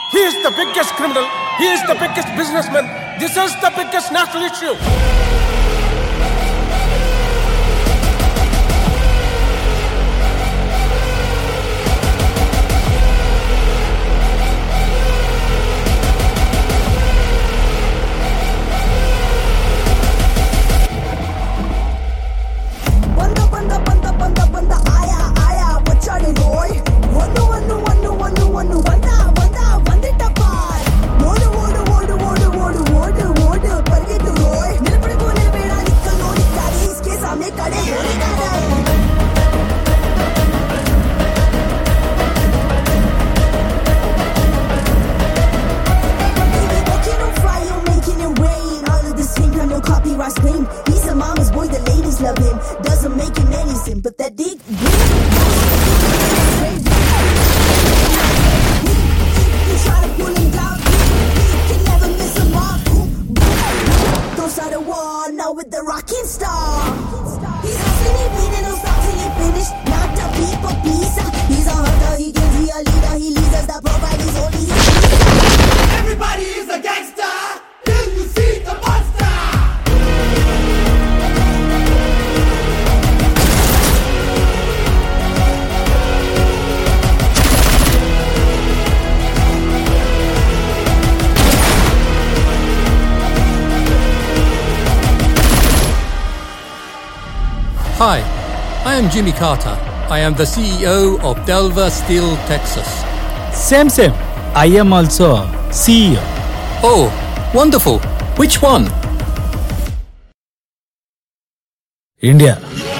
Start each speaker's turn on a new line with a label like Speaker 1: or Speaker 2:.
Speaker 1: He is the biggest criminal. He is the biggest businessman. This is the biggest national issue.
Speaker 2: Copyright scream. He's a mama's boy, the ladies love him. Doesn't make him any sin, but that dick. You try to pull him down, you can never miss a mark. Don't start a war now with the rocking star. He's hustling, he bleeding, don't stop till he finished. Not a beat for pizza. He's a hunter, he gives, he a leader, he leads us. The provide is only his.
Speaker 3: Everybody is a gangster till you see the monster.
Speaker 4: Hi, I am Jimmy Carter. I am the CEO of Delver Steel, Texas.
Speaker 5: Same. I am also CEO.
Speaker 4: Oh, wonderful. Which one?
Speaker 5: India.